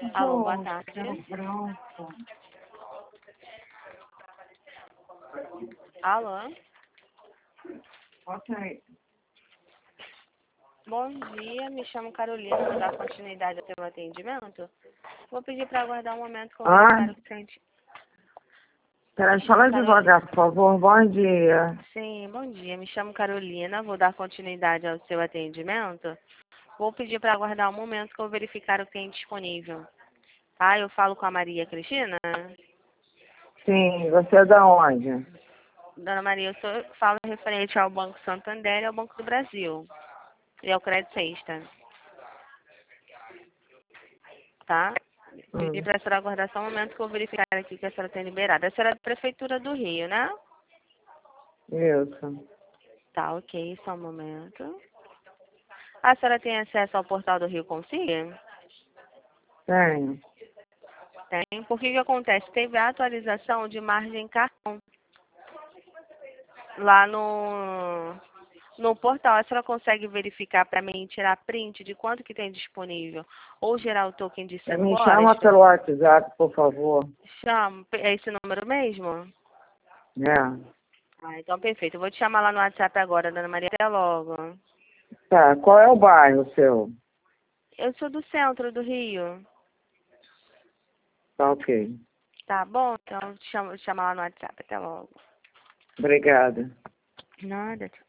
Alô, boa tarde. Alô? Ok. Bom dia, me chamo Carolina, vou dar continuidade ao seu atendimento. Vou pedir para aguardar um momento que eu vou verificar o cliente. Peraí, fala devagar, por favor. Bom dia. Sim, bom dia, me chamo Carolina, vou dar continuidade ao seu atendimento. Vou pedir para aguardar um momento que eu vou verificar o cliente disponível. Ah, eu falo com a Maria Cristina? Sim, você é da onde? Dona Maria, falo referente ao Banco Santander e ao Banco do Brasil. E ao Crédito Sexta. Tá? Pedi para a senhora aguardar só um momento que eu vou verificar aqui que a senhora tem liberado. A senhora é da Prefeitura do Rio, né? Isso. Tá, ok, só um momento. A senhora tem acesso ao portal do Rio Consiga? Tenho. Tem. Por que acontece? Teve a atualização de margem cartão lá no portal. A senhora consegue verificar para mim, tirar print de quanto que tem disponível? Ou gerar o token de 5 Me horas? chama pelo WhatsApp, por favor. Chama. É esse número mesmo? É. Ah, então perfeito. Eu vou te chamar lá no WhatsApp agora, Dona Maria. Até logo. Tá, qual é o bairro seu? Eu sou do centro do Rio. Tá, ok. Tá bom? Então, te chamo lá no WhatsApp. Até logo. Obrigada. Nada.